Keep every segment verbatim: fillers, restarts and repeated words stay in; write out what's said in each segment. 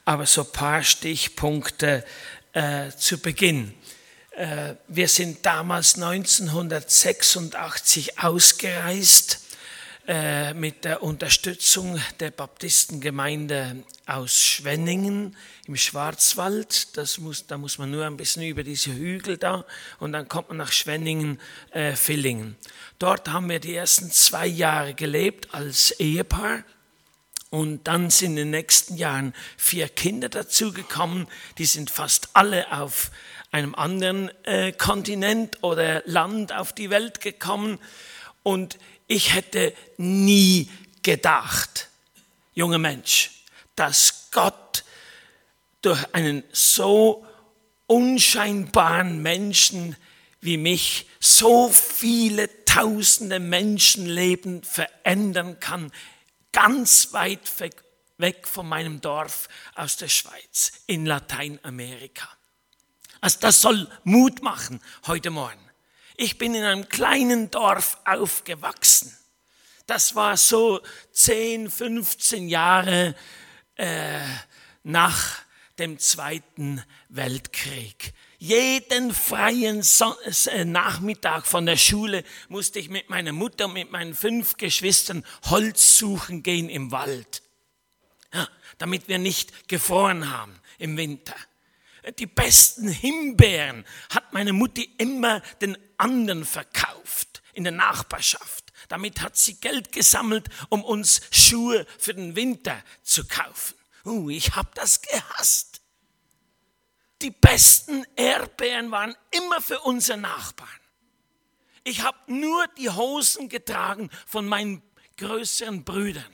aber so ein paar Stichpunkte äh, zu Beginn. Äh, wir sind damals neunzehnhundertsechsundachtzig ausgereist äh, mit der Unterstützung der Baptistengemeinde aus Schwenningen im Schwarzwald. Das muss, da muss man nur ein bisschen über diese Hügel da und dann kommt man nach Schwenningen, äh, Villingen. Dort haben wir die ersten zwei Jahre gelebt als Ehepaar. Und dann sind in den nächsten Jahren vier Kinder dazugekommen. Die sind fast alle auf einem anderen äh, Kontinent oder Land auf die Welt gekommen. Und ich hätte nie gedacht, junger Mensch, dass Gott durch einen so unscheinbaren Menschen wie mich so viele tausende Menschenleben verändern kann, ganz weit weg von meinem Dorf aus der Schweiz in Lateinamerika. Also das soll Mut machen heute Morgen. Ich bin in einem kleinen Dorf aufgewachsen. Das war so zehn, fünfzehn Jahre äh, nach dem Zweiten Weltkrieg. Jeden freien so- äh, Nachmittag von der Schule musste ich mit meiner Mutter und mit meinen fünf Geschwistern Holz suchen gehen im Wald, ja, damit wir nicht gefroren haben im Winter. Die besten Himbeeren hat meine Mutti immer den anderen verkauft in der Nachbarschaft. Damit hat sie Geld gesammelt, um uns Schuhe für den Winter zu kaufen. Uh, ich habe das gehasst. Die besten Erdbeeren waren immer für unsere Nachbarn. Ich habe nur die Hosen getragen von meinen größeren Brüdern.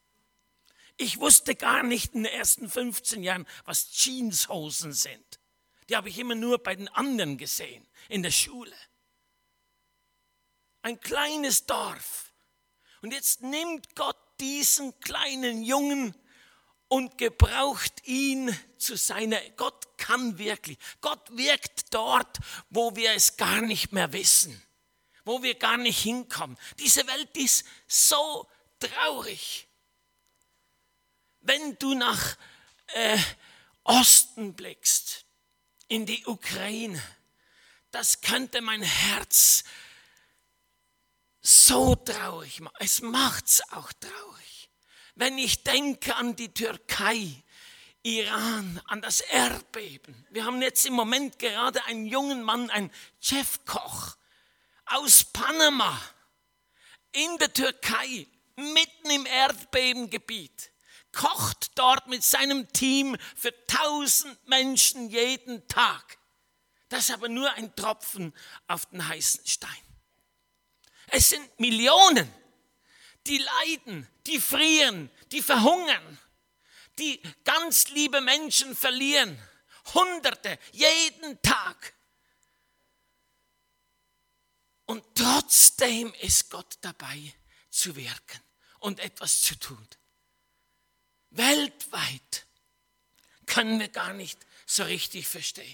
Ich wusste gar nicht in den ersten fünfzehn Jahren, was Jeanshosen sind. Die habe ich immer nur bei den anderen gesehen, in der Schule. Ein kleines Dorf. Und jetzt nimmt Gott diesen kleinen Jungen und gebraucht ihn zu seiner, Gott kann wirklich, Gott wirkt dort, wo wir es gar nicht mehr wissen, wo wir gar nicht hinkommen. Diese Welt ist so traurig. Wenn du nach äh, Osten blickst, in die Ukraine, das könnte mein Herz so traurig machen. Es macht's auch traurig. Wenn ich denke an die Türkei, Iran, an das Erdbeben. Wir haben jetzt im Moment gerade einen jungen Mann, einen Chefkoch aus Panama in der Türkei, mitten im Erdbebengebiet, kocht dort mit seinem Team für tausend Menschen jeden Tag. Das ist aber nur ein Tropfen auf den heißen Stein. Es sind Millionen, die leiden, die frieren, die verhungern, die ganz liebe Menschen verlieren. Hunderte, jeden Tag. Und trotzdem ist Gott dabei zu wirken und etwas zu tun. Weltweit können wir gar nicht so richtig verstehen.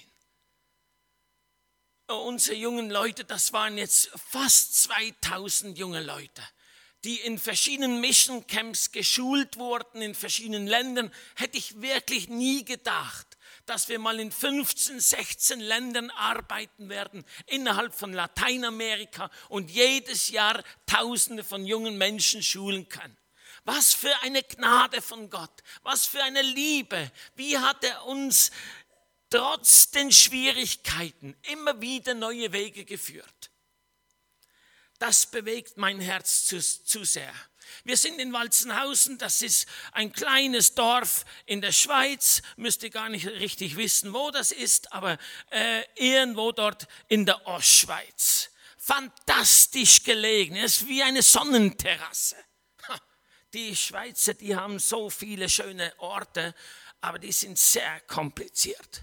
Unsere jungen Leute, das waren jetzt fast zweitausend junge Leute, die in verschiedenen Mission Camps geschult wurden, in verschiedenen Ländern, hätte ich wirklich nie gedacht, dass wir mal in fünfzehn, sechzehn Ländern arbeiten werden, innerhalb von Lateinamerika und jedes Jahr Tausende von jungen Menschen schulen können. Was für eine Gnade von Gott, was für eine Liebe, wie hat er uns trotz den Schwierigkeiten immer wieder neue Wege geführt. Das bewegt mein Herz zu, zu sehr. Wir sind in Walzenhausen, das ist ein kleines Dorf in der Schweiz, müsst ihr gar nicht richtig wissen, wo das ist, aber äh, irgendwo dort in der Ostschweiz. Fantastisch gelegen, es ist wie eine Sonnenterrasse. Ha, die Schweizer, die haben so viele schöne Orte, aber die sind sehr kompliziert.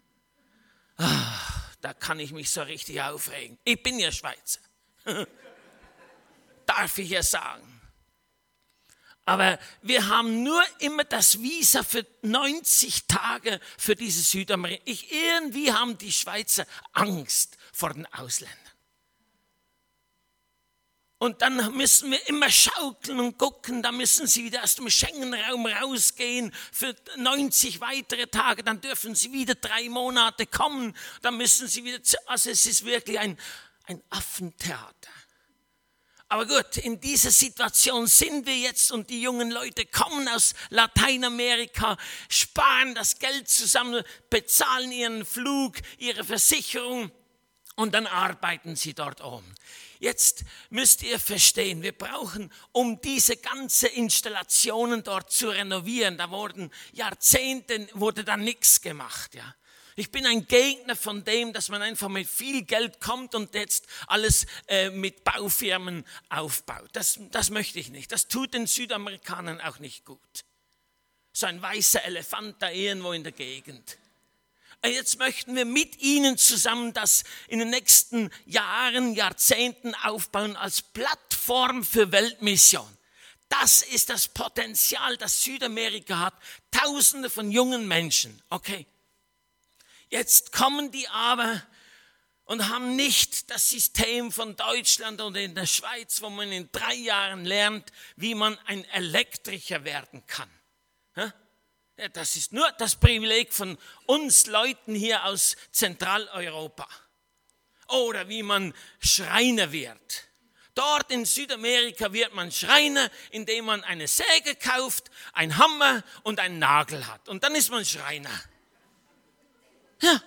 Ah, da kann ich mich so richtig aufregen. Ich bin ja Schweizer. Darf ich ja sagen. Aber wir haben nur immer das Visa für neunzig Tage für diese Südamerika. Ich, irgendwie haben die Schweizer Angst vor den Ausländern. Und dann müssen wir immer schaukeln und gucken, dann müssen sie wieder aus dem Schengen-Raum rausgehen für neunzig weitere Tage, dann dürfen sie wieder drei Monate kommen, dann müssen sie wieder, zu, also es ist wirklich ein, ein Affentheater. Aber gut, in dieser Situation sind wir jetzt und die jungen Leute kommen aus Lateinamerika, sparen das Geld zusammen, bezahlen ihren Flug, ihre Versicherung und dann arbeiten sie dort oben. Jetzt müsst ihr verstehen, wir brauchen, um diese ganze Installationen dort zu renovieren, da wurden Jahrzehnte, wurde da nichts gemacht, ja. Ich bin ein Gegner von dem, dass man einfach mit viel Geld kommt und jetzt alles äh, mit Baufirmen aufbaut. Das, das möchte ich nicht. Das tut den Südamerikanern auch nicht gut. So ein weißer Elefant da irgendwo in der Gegend. Jetzt möchten wir mit ihnen zusammen das in den nächsten Jahren, Jahrzehnten aufbauen als Plattform für Weltmission. Das ist das Potenzial, das Südamerika hat. Tausende von jungen Menschen. Okay. Jetzt kommen die aber und haben nicht das System von Deutschland oder in der Schweiz, wo man in drei Jahren lernt, wie man ein Elektriker werden kann. Das ist nur das Privileg von uns Leuten hier aus Zentraleuropa. Oder wie man Schreiner wird. Dort in Südamerika wird man Schreiner, indem man eine Säge kauft, einen Hammer und einen Nagel hat. Und dann ist man Schreiner. Ja.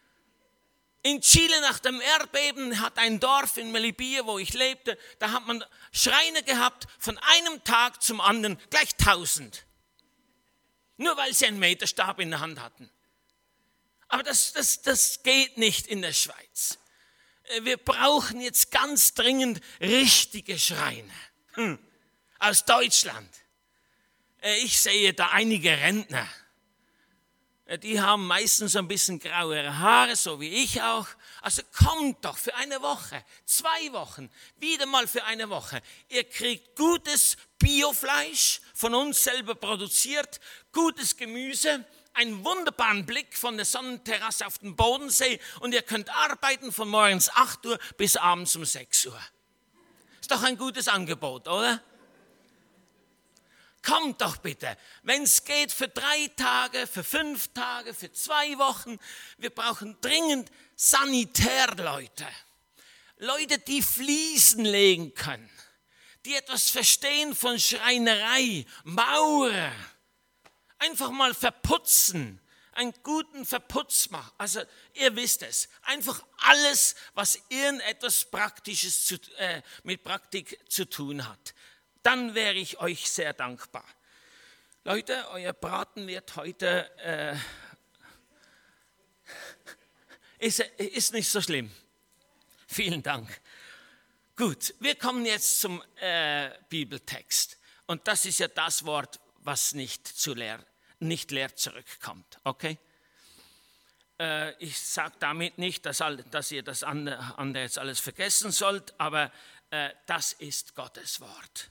In Chile nach dem Erdbeben hat ein Dorf in Melipilla, wo ich lebte, da hat man Schreiner gehabt, von einem Tag zum anderen gleich tausend. Nur weil sie einen Meterstab in der Hand hatten. Aber das, das, das geht nicht in der Schweiz. Wir brauchen jetzt ganz dringend richtige Schreiner. Hm. Aus Deutschland. Ich sehe da einige Rentner. Die haben meistens ein bisschen grauere Haare, so wie ich auch. Also kommt doch für eine Woche, zwei Wochen, wieder mal für eine Woche. Ihr kriegt gutes Biofleisch, von uns selber produziert, gutes Gemüse, einen wunderbaren Blick von der Sonnenterrasse auf den Bodensee und ihr könnt arbeiten von morgens acht Uhr bis abends um sechs Uhr. Ist doch ein gutes Angebot, oder? Kommt doch bitte, wenn es geht für drei Tage, für fünf Tage, für zwei Wochen. Wir brauchen dringend Sanitärleute. Leute, die Fliesen legen können, die etwas verstehen von Schreinerei, Maurer. Einfach mal verputzen, einen guten Verputz machen. Also ihr wisst es, einfach alles, was irgendetwas Praktisches zu, äh, mit Praktik zu tun hat. Dann wäre ich euch sehr dankbar. Leute, euer Braten wird heute, äh, ist, ist nicht so schlimm. Vielen Dank. Gut, wir kommen jetzt zum äh, Bibeltext. Und das ist ja das Wort, was nicht, zu leer, nicht leer zurückkommt. Okay? Äh, ich sage damit nicht, dass, all, dass ihr das andere, andere jetzt alles vergessen sollt, aber äh, das ist Gottes Wort.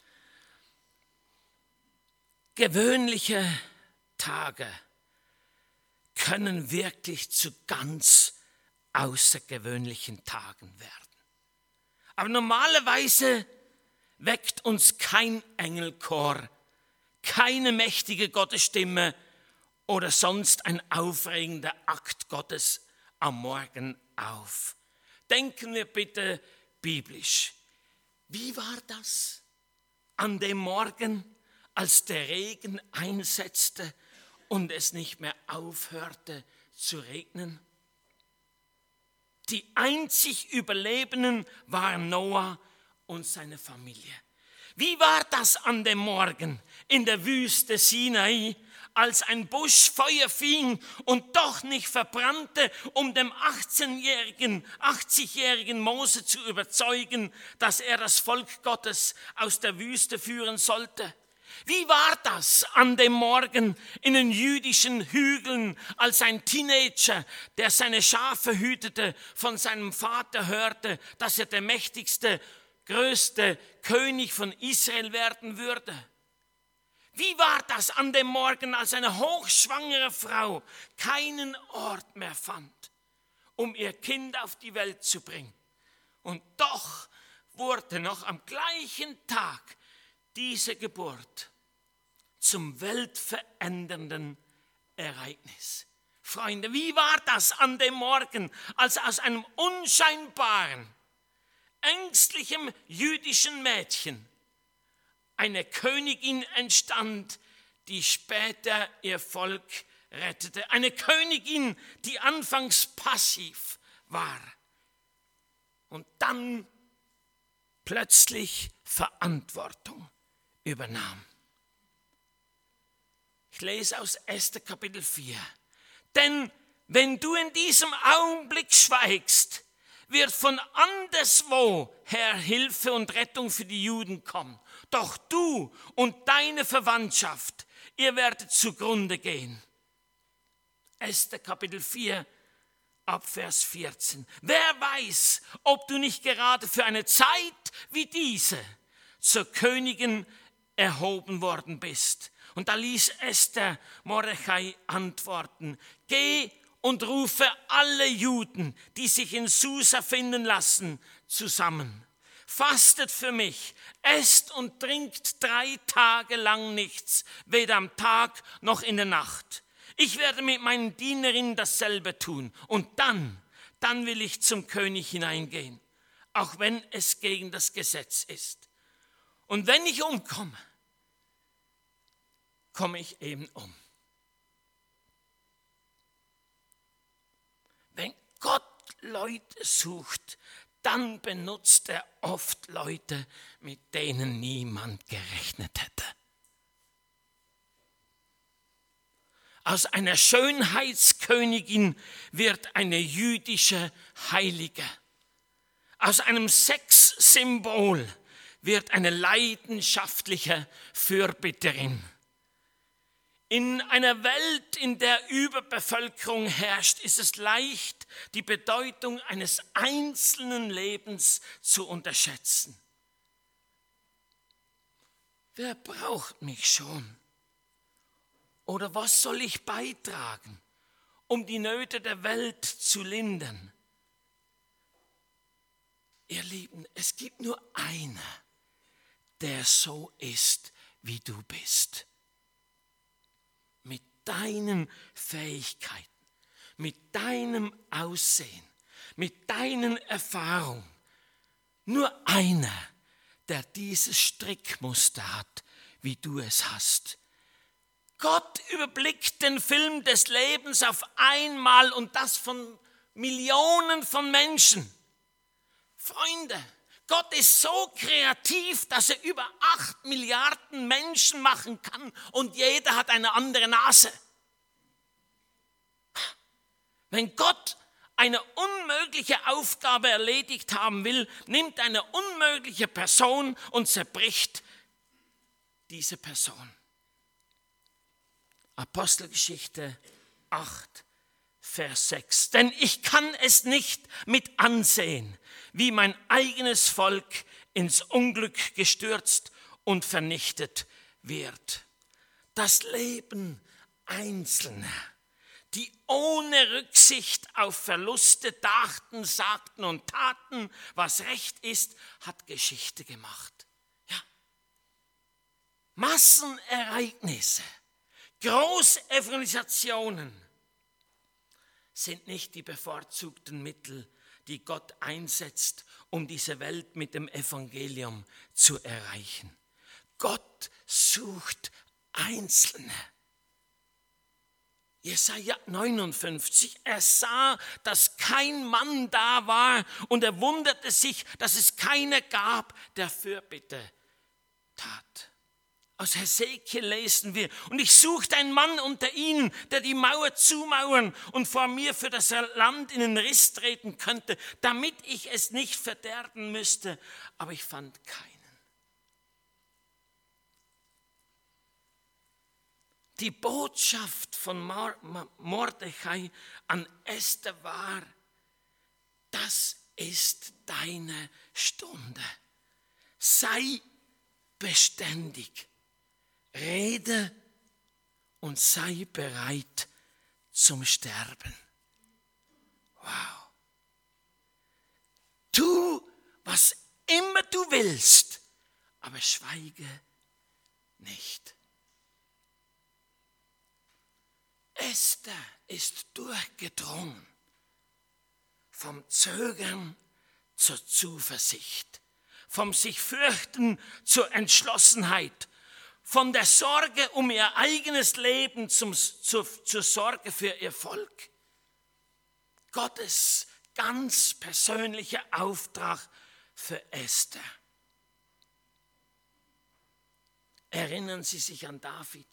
Gewöhnliche Tage können wirklich zu ganz außergewöhnlichen Tagen werden. Aber normalerweise weckt uns kein Engelchor, keine mächtige Gottesstimme oder sonst ein aufregender Akt Gottes am Morgen auf. Denken wir bitte biblisch. Wie war das an dem Morgen, als der Regen einsetzte und es nicht mehr aufhörte zu regnen? Die einzig Überlebenden waren Noah und seine Familie. Wie war das an dem Morgen in der Wüste Sinai, als ein Busch Feuer fing und doch nicht verbrannte, um dem achtzehnjährigen, achtzigjährigen Mose zu überzeugen, dass er das Volk Gottes aus der Wüste führen sollte? Wie war das an dem Morgen in den jüdischen Hügeln, als ein Teenager, der seine Schafe hütete, von seinem Vater hörte, dass er der mächtigste, größte König von Israel werden würde? Wie war das an dem Morgen, als eine hochschwangere Frau keinen Ort mehr fand, um ihr Kind auf die Welt zu bringen? Und doch wurde noch am gleichen Tag diese Geburt zum weltverändernden Ereignis. Freunde, wie war das an dem Morgen, als aus einem unscheinbaren, ängstlichem jüdischen Mädchen eine Königin entstand, die später ihr Volk rettete. Eine Königin, die anfangs passiv war und dann plötzlich Verantwortung übernahm. Ich lese aus Esther Kapitel vier. Denn wenn du in diesem Augenblick schweigst, wird von anderswo her Hilfe und Rettung für die Juden kommen. Doch du und deine Verwandtschaft, ihr werdet zugrunde gehen. Esther Kapitel vier, ab Vers vierzehn. Wer weiß, ob du nicht gerade für eine Zeit wie diese zur Königin erhoben worden bist. Und da ließ Esther Mordechai antworten: Geh und rufe alle Juden, die sich in Susa finden lassen, zusammen. Fastet für mich, esst und trinkt drei Tage lang nichts, weder am Tag noch in der Nacht. Ich werde mit meinen Dienerinnen dasselbe tun. Und dann, dann will ich zum König hineingehen, auch wenn es gegen das Gesetz ist. Und wenn ich umkomme, komme ich eben um. Wenn Gott Leute sucht, dann benutzt er oft Leute, mit denen niemand gerechnet hätte. Aus einer Schönheitskönigin wird eine jüdische Heilige. Aus einem Sexsymbol wird eine leidenschaftliche Fürbitterin. In einer Welt, in der Überbevölkerung herrscht, ist es leicht, die Bedeutung eines einzelnen Lebens zu unterschätzen. Wer braucht mich schon? Oder was soll ich beitragen, um die Nöte der Welt zu lindern? Ihr Lieben, es gibt nur einen, der so ist, wie du bist. Mit deinen Fähigkeiten, mit deinem Aussehen, mit deinen Erfahrungen. Nur einer, der dieses Strickmuster hat, wie du es hast. Gott überblickt den Film des Lebens auf einmal und das von Millionen von Menschen. Freunde, Gott ist so kreativ, dass er über acht Milliarden Menschen machen kann und jeder hat eine andere Nase. Wenn Gott eine unmögliche Aufgabe erledigt haben will, nimmt eine unmögliche Person und zerbricht diese Person. Apostelgeschichte acht, Vers sechs. Denn ich kann es nicht mit ansehen, wie mein eigenes Volk ins Unglück gestürzt und vernichtet wird. Das Leben Einzelner, die ohne Rücksicht auf Verluste dachten, sagten und taten, was recht ist, hat Geschichte gemacht. Ja. Massenereignisse, Großevangelisationen sind nicht die bevorzugten Mittel, die Gott einsetzt, um diese Welt mit dem Evangelium zu erreichen. Gott sucht Einzelne. Jesaja neunundfünfzig, er sah, dass kein Mann da war und er wunderte sich, dass es keiner gab, der Fürbitte tat. Aus Hesekiel lesen wir: Und ich suchte einen Mann unter ihnen, der die Mauer zumauern und vor mir für das Land in den Riss treten könnte, damit ich es nicht verderben müsste. Aber ich fand keinen. Die Botschaft von Mordechai an Esther war: Das ist deine Stunde. Sei beständig. Rede und sei bereit zum Sterben. Wow. Tu, was immer du willst, aber schweige nicht. Esther ist durchgedrungen vom Zögern zur Zuversicht, vom sich fürchten zur Entschlossenheit, von der Sorge um ihr eigenes Leben zum, zur, zur Sorge für ihr Volk. Gottes ganz persönlicher Auftrag für Esther. Erinnern Sie sich an David?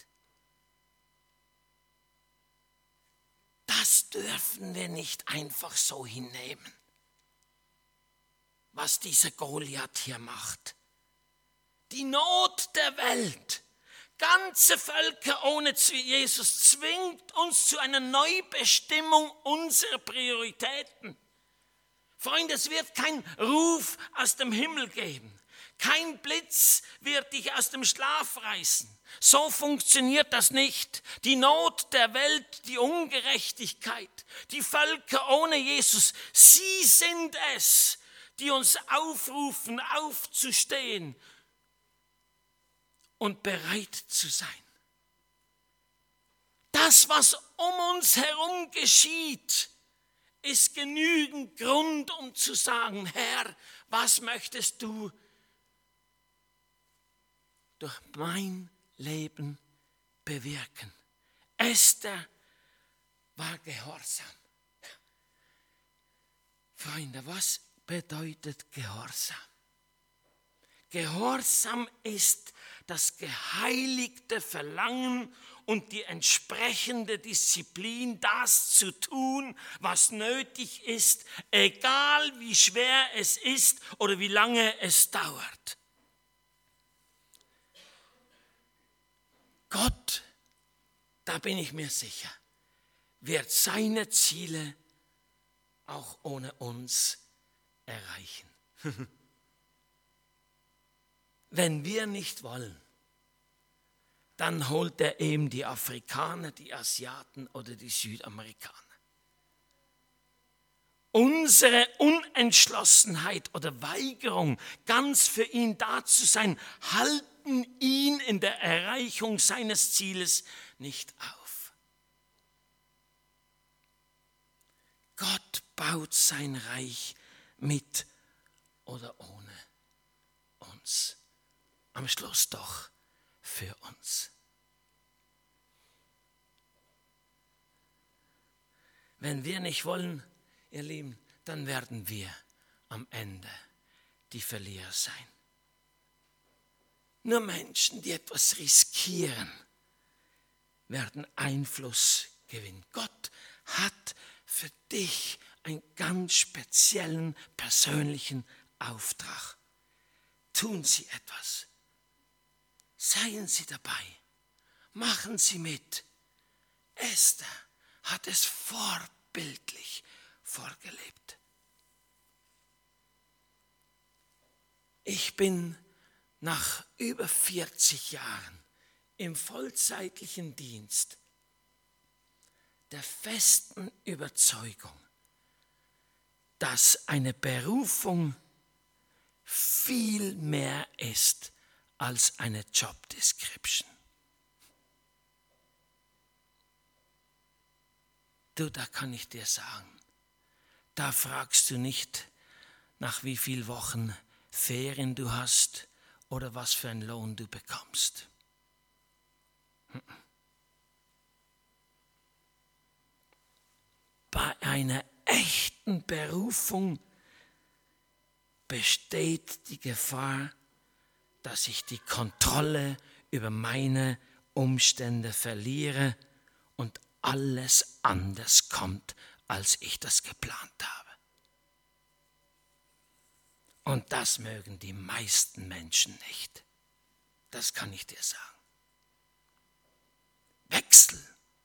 Das dürfen wir nicht einfach so hinnehmen, was dieser Goliath hier macht. Die Not der Welt, ganze Völker ohne Jesus, zwingt uns zu einer Neubestimmung unserer Prioritäten. Freunde, es wird kein Ruf aus dem Himmel geben. Kein Blitz wird dich aus dem Schlaf reißen. So funktioniert das nicht. Die Not der Welt, die Ungerechtigkeit, die Völker ohne Jesus, sie sind es, die uns aufrufen, aufzustehen und bereit zu sein. Das, was um uns herum geschieht, ist genügend Grund, um zu sagen, Herr, was möchtest du durch mein Leben bewirken? Esther war gehorsam. Freunde, was bedeutet Gehorsam? Gehorsam ist das geheiligte Verlangen und die entsprechende Disziplin, das zu tun, was nötig ist, egal wie schwer es ist oder wie lange es dauert. Gott, da bin ich mir sicher, wird seine Ziele auch ohne uns erreichen. Wenn wir nicht wollen, dann holt er eben die Afrikaner, die Asiaten oder die Südamerikaner. Unsere Unentschlossenheit oder Weigerung, ganz für ihn da zu sein, halten ihn in der Erreichung seines Zieles nicht auf. Gott baut sein Reich mit oder ohne uns. Am Schluss doch für uns. Wenn wir nicht wollen, ihr Lieben, dann werden wir am Ende die Verlierer sein. Nur Menschen, die etwas riskieren, werden Einfluss gewinnen. Gott hat für dich einen ganz speziellen persönlichen Auftrag. Tun Sie etwas. Seien Sie dabei. Machen Sie mit. Esther hat es vorbildlich vorgelebt. Ich bin nach über vierzig Jahren im vollzeitlichen Dienst der festen Überzeugung, dass eine Berufung viel mehr ist als eine Job Description. Du, da kann ich dir sagen, da fragst du nicht, nach wie vielen Wochen Ferien du hast oder was für einen Lohn du bekommst. Bei einer echten Berufung besteht die Gefahr, dass ich die Kontrolle über meine Umstände verliere und alles anders kommt, als ich das geplant habe. Und das mögen die meisten Menschen nicht. Das kann ich dir sagen. Wechsel.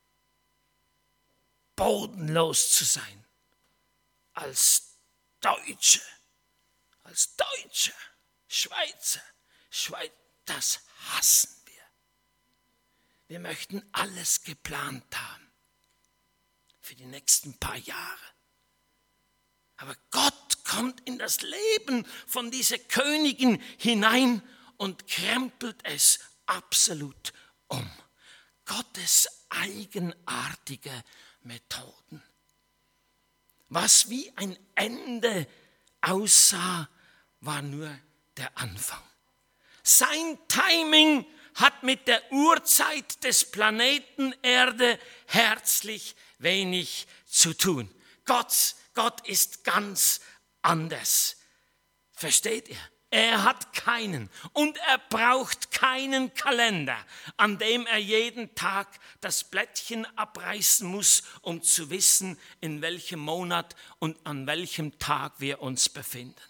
Bodenlos zu sein. Als Deutsche. Als Deutscher. Schweizer. Schweiz, das hassen wir. Wir möchten alles geplant haben. Für die nächsten paar Jahre. Aber Gott kommt in das Leben von dieser Königin hinein und krempelt es absolut um. Gottes eigenartige Methoden. Was wie ein Ende aussah, war nur der Anfang. Sein Timing hat mit der Urzeit des Planeten Erde herzlich wenig zu tun. Gott, Gott ist ganz anders. Versteht ihr? Er hat keinen und er braucht keinen Kalender, an dem er jeden Tag das Blättchen abreißen muss, um zu wissen, in welchem Monat und an welchem Tag wir uns befinden.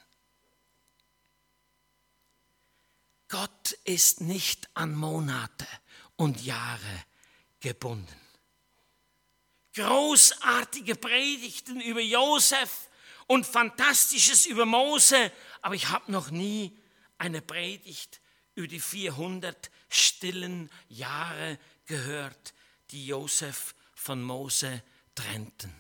Gott ist nicht an Monate und Jahre gebunden. Großartige Predigten über Josef und Fantastisches über Mose, aber ich habe noch nie eine Predigt über die vierhundert stillen Jahre gehört, die Josef von Mose trennten.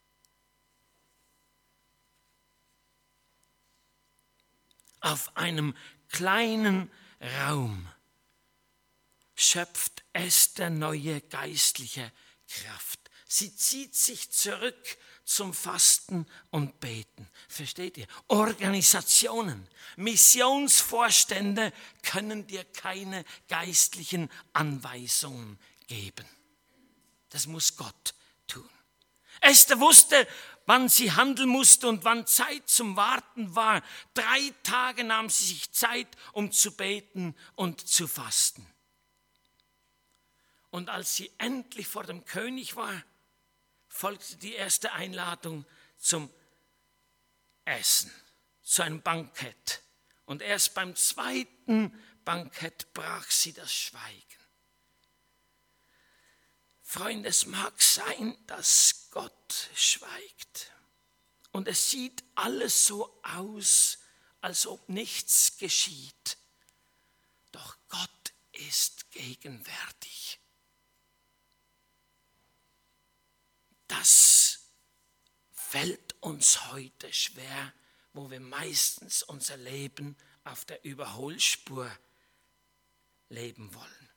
Auf einem kleinen Raum schöpft Esther neue geistliche Kraft. Sie zieht sich zurück zum Fasten und Beten. Versteht ihr? Organisationen, Missionsvorstände können dir keine geistlichen Anweisungen geben. Das muss Gott tun. Esther wusste, wann sie handeln musste und wann Zeit zum Warten war. Drei Tage nahm sie sich Zeit, um zu beten und zu fasten. Und als sie endlich vor dem König war, folgte die erste Einladung zum Essen, zu einem Bankett. Und erst beim zweiten Bankett brach sie das Schweigen. Freunde, es mag sein, dass Gott schweigt. Und es sieht alles so aus, als ob nichts geschieht. Doch Gott ist gegenwärtig. Das fällt uns heute schwer, wo wir meistens unser Leben auf der Überholspur leben wollen.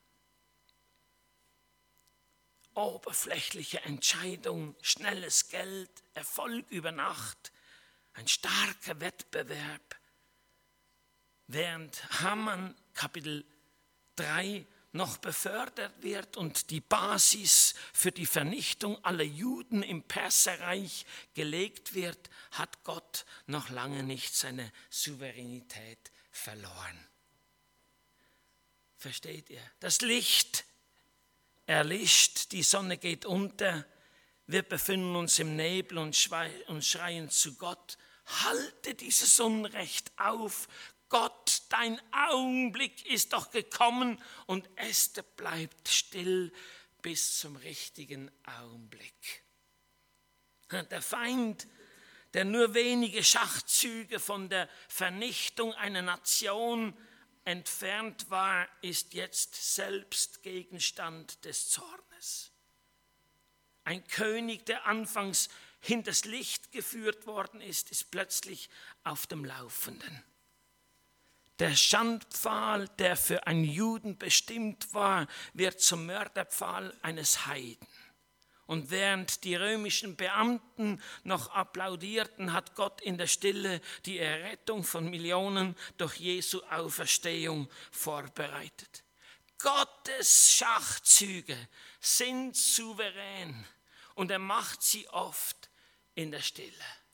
Oberflächliche Entscheidung, schnelles Geld, Erfolg über Nacht, ein starker Wettbewerb. Während Haman Kapitel drei noch befördert wird und die Basis für die Vernichtung aller Juden im Perserreich gelegt wird, hat Gott noch lange nicht seine Souveränität verloren. Versteht ihr? Das Licht erlischt, die Sonne geht unter, wir befinden uns im Nebel und schreien zu Gott, halte dieses Unrecht auf, Gott, dein Augenblick ist doch gekommen, und Esther bleibt still bis zum richtigen Augenblick. Der Feind, der nur wenige Schachzüge von der Vernichtung einer Nation entfernt war, ist jetzt selbst Gegenstand des Zornes. Ein König, der anfangs hinters Licht geführt worden ist, ist plötzlich auf dem Laufenden. Der Schandpfahl, der für einen Juden bestimmt war, wird zum Mörderpfahl eines Heiden. Und während die römischen Beamten noch applaudierten, hat Gott in der Stille die Errettung von Millionen durch Jesu Auferstehung vorbereitet. Gottes Schachzüge sind souverän und er macht sie oft in der Stille.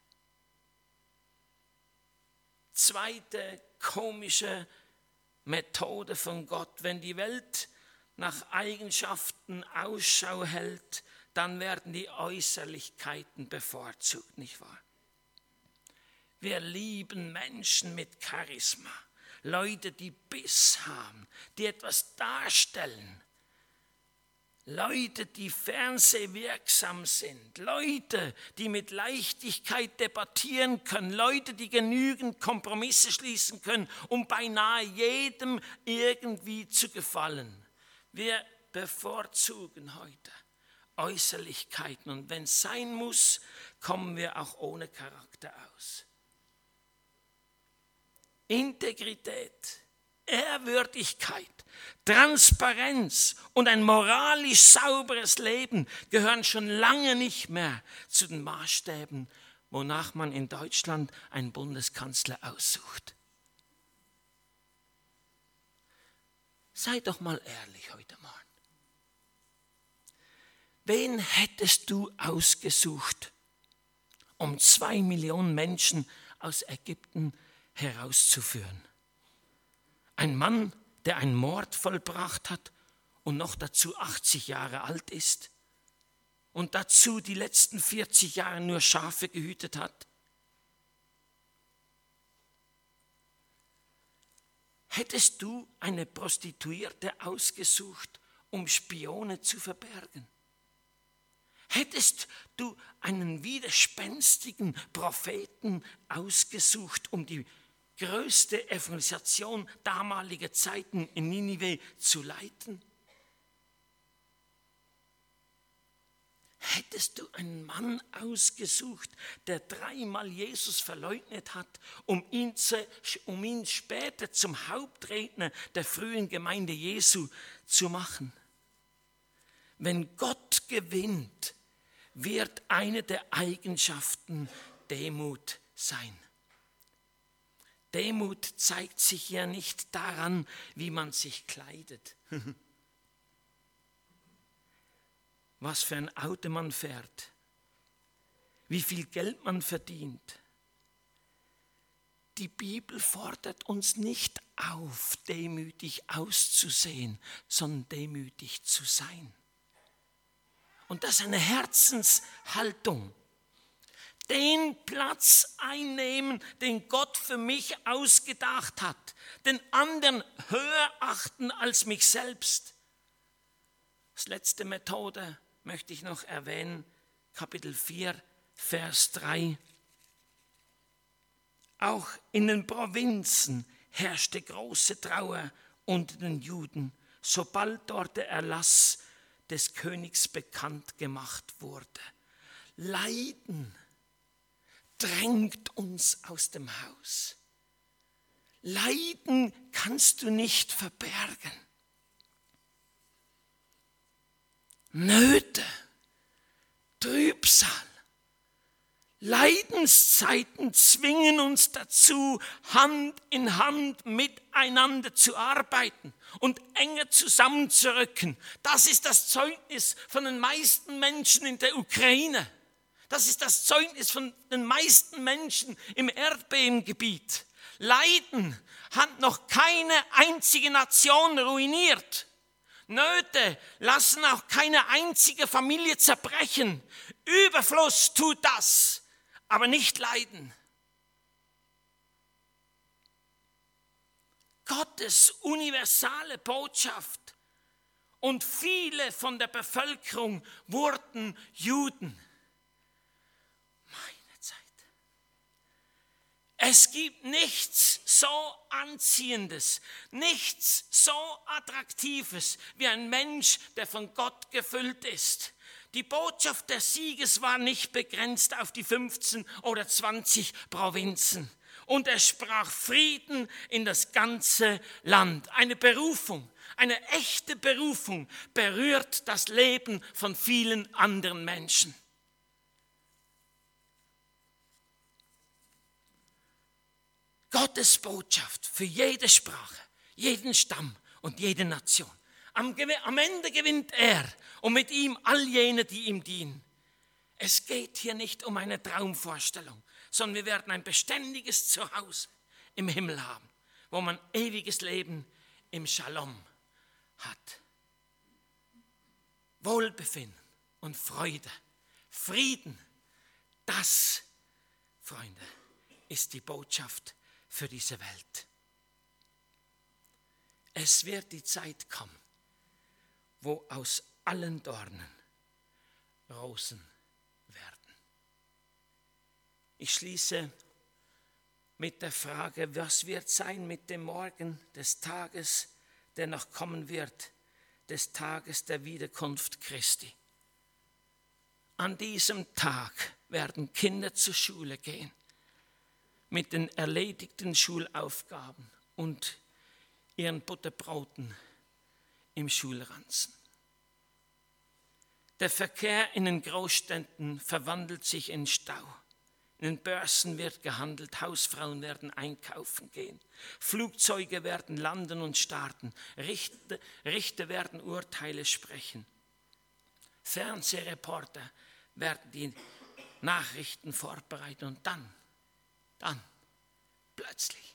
Zweite komische Methode von Gott: Wenn die Welt nach Eigenschaften Ausschau hält, dann werden die Äußerlichkeiten bevorzugt, nicht wahr? Wir lieben Menschen mit Charisma, Leute, die Biss haben, die etwas darstellen, Leute, die fernsehwirksam sind, Leute, die mit Leichtigkeit debattieren können, Leute, die genügend Kompromisse schließen können, um beinahe jedem irgendwie zu gefallen. Wir bevorzugen heute Äußerlichkeiten, und wenn es sein muss, kommen wir auch ohne Charakter aus. Integrität, Ehrwürdigkeit, Transparenz und ein moralisch sauberes Leben gehören schon lange nicht mehr zu den Maßstäben, wonach man in Deutschland einen Bundeskanzler aussucht. Sei doch mal ehrlich heute Morgen. Wen hättest du ausgesucht, um zwei Millionen Menschen aus Ägypten herauszuführen? Ein Mann, der einen Mord vollbracht hat und noch dazu achtzig Jahre alt ist und dazu die letzten vierzig Jahre nur Schafe gehütet hat? Hättest du eine Prostituierte ausgesucht, um Spione zu verbergen? Hättest du einen widerspenstigen Propheten ausgesucht, um die größte Evangelisation damaliger Zeiten in Ninive zu leiten? Hättest du einen Mann ausgesucht, der dreimal Jesus verleugnet hat, um ihn, zu, um ihn später zum Hauptredner der frühen Gemeinde Jesu zu machen? Wenn Gott gewinnt, wird eine der Eigenschaften Demut sein. Demut zeigt sich ja nicht daran, wie man sich kleidet, was für ein Auto man fährt, wie viel Geld man verdient. Die Bibel fordert uns nicht auf, demütig auszusehen, sondern demütig zu sein. Und das ist eine Herzenshaltung. Den Platz einnehmen, den Gott für mich ausgedacht hat. Den anderen höher achten als mich selbst. Als letzte Methode möchte ich noch erwähnen, Kapitel vier, Vers drei. Auch in den Provinzen herrschte große Trauer unter den Juden, sobald dort der Erlass des Königs bekannt gemacht wurde. Leiden drängt uns aus dem Haus. Leiden kannst du nicht verbergen. Nöte, Trübsal, Leidenszeiten zwingen uns dazu, Hand in Hand miteinander zu arbeiten und enger zusammenzurücken. Das ist das Zeugnis von den meisten Menschen in der Ukraine. Das ist das Zeugnis von den meisten Menschen im Erdbebengebiet. Leiden hat noch keine einzige Nation ruiniert. Nöte lassen auch keine einzige Familie zerbrechen. Überfluss tut das, aber nicht Leiden. Gottes universale Botschaft und viele von der Bevölkerung wurden Juden. Meine Zeit. Es gibt nichts so Anziehendes, nichts so Attraktives wie ein Mensch, der von Gott gefüllt ist. Die Botschaft des Sieges war nicht begrenzt auf die fünfzehn oder zwanzig Provinzen. Und er sprach Frieden in das ganze Land. Eine Berufung, eine echte Berufung berührt das Leben von vielen anderen Menschen. Gottes Botschaft für jede Sprache, jeden Stamm und jede Nation. Am, am Ende gewinnt er und mit ihm all jene, die ihm dienen. Es geht hier nicht um eine Traumvorstellung, sondern wir werden ein beständiges Zuhause im Himmel haben, wo man ewiges Leben im Shalom hat. Wohlbefinden und Freude, Frieden, das, Freunde, ist die Botschaft für diese Welt. Es wird die Zeit kommen, wo aus allen Dornen Rosen werden. Ich schließe mit der Frage, was wird sein mit dem Morgen des Tages, der noch kommen wird, des Tages der Wiederkunft Christi. An diesem Tag werden Kinder zur Schule gehen. mit den erledigten Schulaufgaben und ihren Butterbroten im Schulranzen. Der Verkehr in den Großstädten verwandelt sich in Stau. In den Börsen wird gehandelt, Hausfrauen werden einkaufen gehen, Flugzeuge werden landen und starten, Richter, Richter werden Urteile sprechen, Fernsehreporter werden die Nachrichten vorbereiten und dann, dann, plötzlich,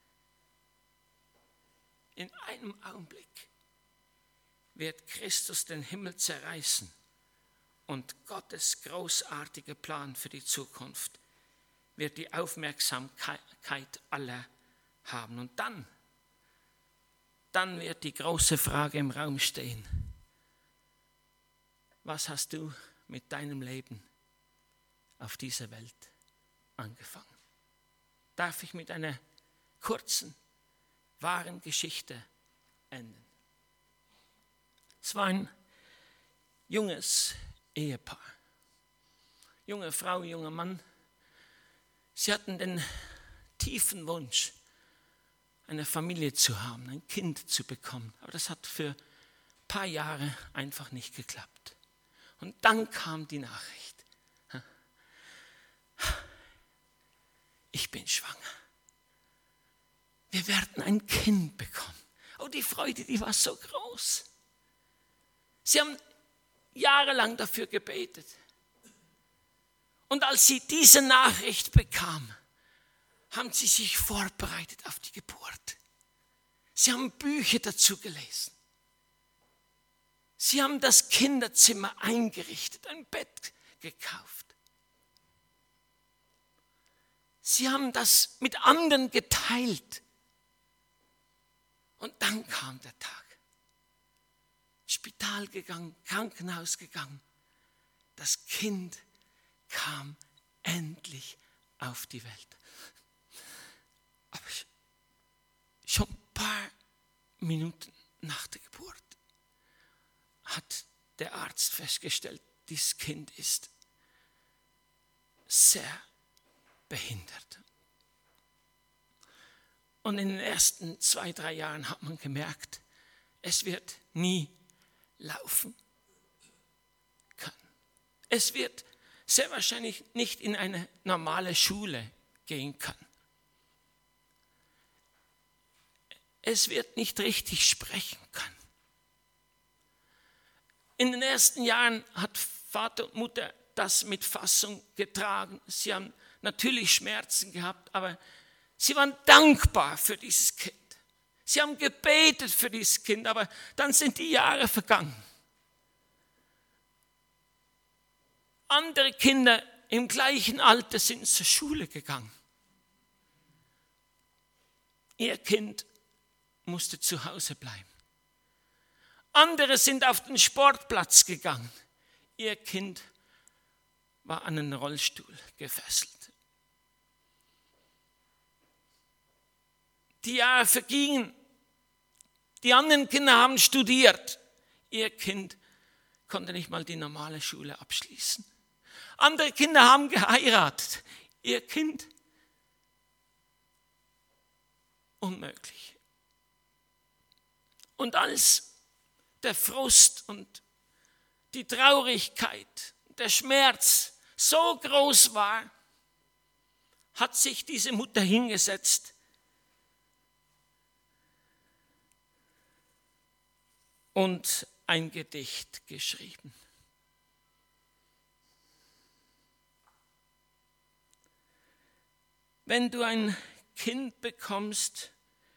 in einem Augenblick wird Christus den Himmel zerreißen und Gottes großartiger Plan für die Zukunft wird die Aufmerksamkeit aller haben. Und dann, dann wird die große Frage im Raum stehen: Was hast du mit deinem Leben auf dieser Welt angefangen? Darf ich mit einer kurzen, wahren Geschichte enden? Es war ein junges Ehepaar, junge Frau, junger Mann. Sie hatten den tiefen Wunsch, eine Familie zu haben, ein Kind zu bekommen. Aber das hat für ein paar Jahre einfach nicht geklappt. Und dann kam die Nachricht: Ich bin schwanger. Wir werden ein Kind bekommen. Oh, die Freude, die war so groß. Sie haben jahrelang dafür gebetet. Und als sie diese Nachricht bekam, haben sie sich vorbereitet auf die Geburt. Sie haben Bücher dazu gelesen. Sie haben das Kinderzimmer eingerichtet, ein Bett gekauft. Sie haben das mit anderen geteilt. Und dann kam der Tag. Spital gegangen, Krankenhaus gegangen. Das Kind kam endlich auf die Welt. Aber schon ein paar Minuten nach der Geburt hat der Arzt festgestellt, dieses Kind ist sehr behindert. Und in den ersten zwei, drei Jahren hat man gemerkt, es wird nie laufen können. Es wird sehr wahrscheinlich nicht in eine normale Schule gehen können. Es wird nicht richtig sprechen können. In den ersten Jahren hat Vater und Mutter das mit Fassung getragen. Sie haben natürlich Schmerzen gehabt, aber sie waren dankbar für dieses Kind. Sie haben gebetet für dieses Kind, aber dann sind die Jahre vergangen. Andere Kinder im gleichen Alter sind zur Schule gegangen. Ihr Kind musste zu Hause bleiben. Andere sind auf den Sportplatz gegangen. Ihr Kind war an einen Rollstuhl gefesselt. Die Jahre vergingen. Die anderen Kinder haben studiert. Ihr Kind konnte nicht mal die normale Schule abschließen. Andere Kinder haben geheiratet. Ihr Kind unmöglich. Und als der Frust und die Traurigkeit, der Schmerz so groß war, hat sich diese Mutter hingesetzt und ein Gedicht geschrieben. Wenn du ein Kind bekommst,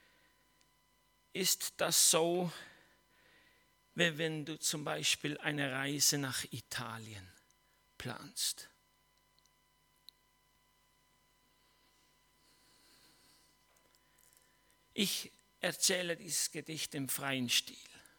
ist das so, wie wenn du zum Beispiel eine Reise nach Italien planst. Ich erzähle dieses Gedicht im freien Stil.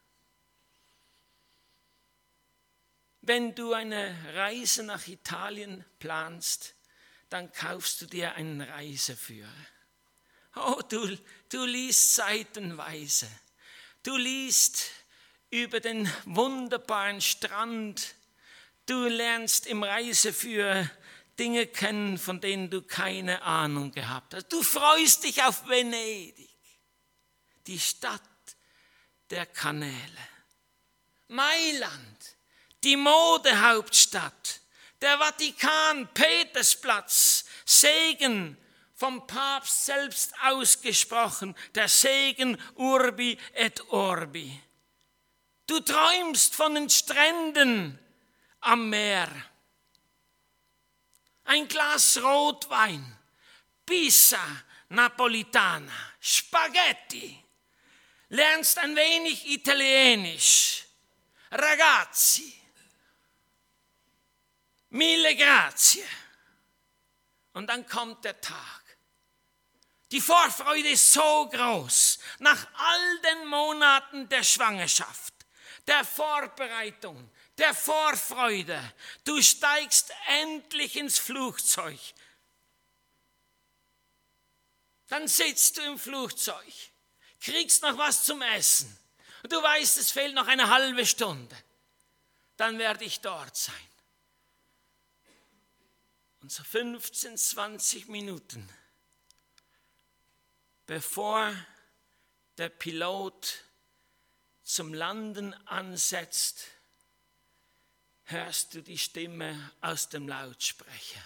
Wenn du eine Reise nach Italien planst, dann kaufst du dir einen Reiseführer. Oh, du, du liest seitenweise. Du liest über den wunderbaren Strand. Du lernst im Reiseführer Dinge kennen, von denen du keine Ahnung gehabt hast. Du freust dich auf Venedig, die Stadt der Kanäle. Mailand, die Modehauptstadt, der Vatikan, Petersplatz, Segen vom Papst selbst ausgesprochen, der Segen Urbi et Orbi. Du träumst von den Stränden am Meer. Ein Glas Rotwein, Pizza Napolitana, Spaghetti. Lernst ein wenig Italienisch. Ragazzi. Mille grazie. Und dann kommt der Tag. Die Vorfreude ist so groß. Nach all den Monaten der Schwangerschaft, der Vorbereitung, der Vorfreude. Du steigst endlich ins Flugzeug. Dann sitzt du im Flugzeug, kriegst noch was zum Essen. Und du weißt, es fehlt noch eine halbe Stunde. Dann werde ich dort sein. Und so fünfzehn, zwanzig Minuten, bevor der Pilot zum Landen ansetzt, hörst du die Stimme aus dem Lautsprecher.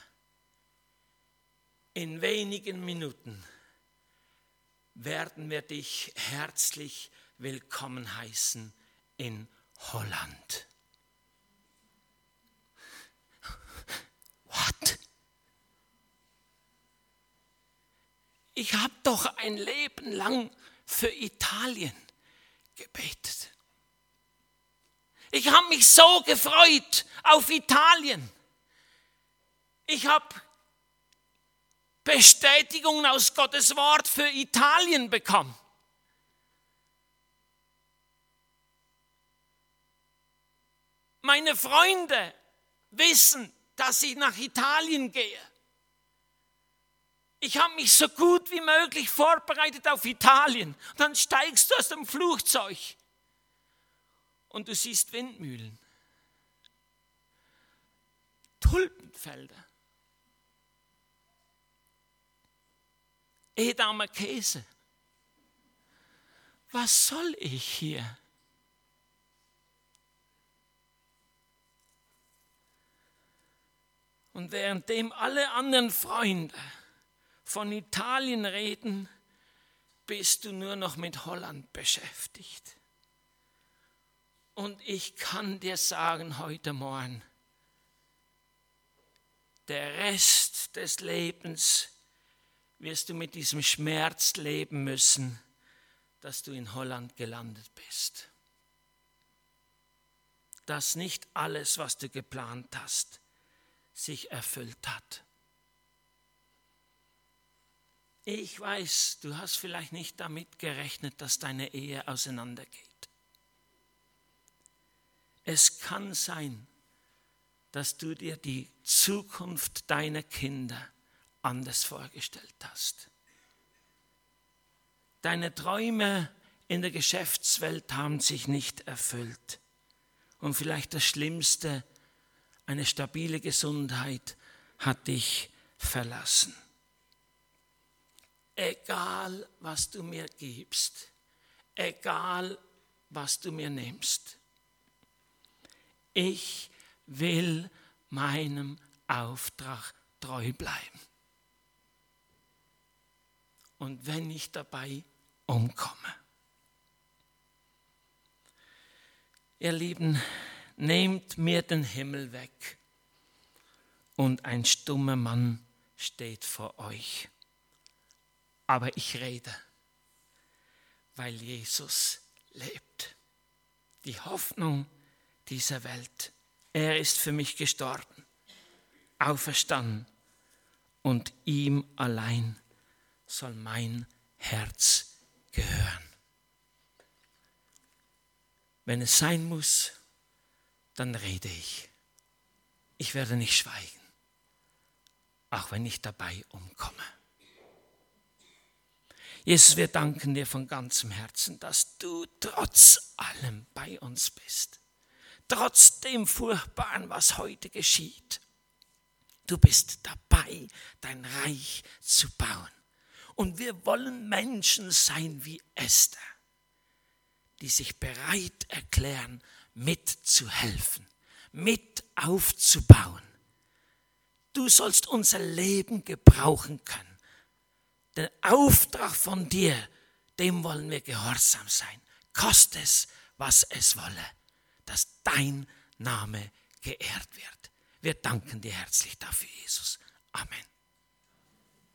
In wenigen Minuten werden wir dich herzlich willkommen heißen in Holland. What? Ich habe doch ein Leben lang für Italien gebetet. Ich habe mich so gefreut auf Italien. Ich habe Bestätigungen aus Gottes Wort für Italien bekommen. Meine Freunde wissen, dass ich nach Italien gehe. Ich habe mich so gut wie möglich vorbereitet auf Italien. Und dann steigst du aus dem Flugzeug und du siehst Windmühlen, Tulpenfelder, Edamer Käse. Was soll ich hier? Und währenddem alle anderen Freunde von Italien reden, bist du nur noch mit Holland beschäftigt. Und ich kann dir sagen heute Morgen, der Rest des Lebens wirst du mit diesem Schmerz leben müssen, dass du in Holland gelandet bist. Dass nicht alles, was du geplant hast, sich erfüllt hat. Ich weiß, du hast vielleicht nicht damit gerechnet, dass deine Ehe auseinandergeht. Es kann sein, dass du dir die Zukunft deiner Kinder anders vorgestellt hast. Deine Träume in der Geschäftswelt haben sich nicht erfüllt. Und vielleicht das Schlimmste, eine stabile Gesundheit hat dich verlassen. Egal, was du mir gibst, egal, was du mir nimmst, ich will meinem Auftrag treu bleiben. Und wenn ich dabei umkomme. Ihr Lieben, nehmt mir den Himmel weg und ein stummer Mann steht vor euch. Aber ich rede, weil Jesus lebt. Die Hoffnung dieser Welt. Er ist für mich gestorben, auferstanden und ihm allein soll mein Herz gehören. Wenn es sein muss, dann rede ich. Ich werde nicht schweigen, auch wenn ich dabei umkomme. Jesus, wir danken dir von ganzem Herzen, dass du trotz allem bei uns bist. Trotz dem Furchtbaren, was heute geschieht. Du bist dabei, dein Reich zu bauen. Und wir wollen Menschen sein wie Esther, die sich bereit erklären, mitzuhelfen, mit aufzubauen. Du sollst unser Leben gebrauchen können. Den Auftrag von dir, dem wollen wir gehorsam sein. Koste es, was es wolle, dass dein Name geehrt wird. Wir danken dir herzlich dafür, Jesus. Amen.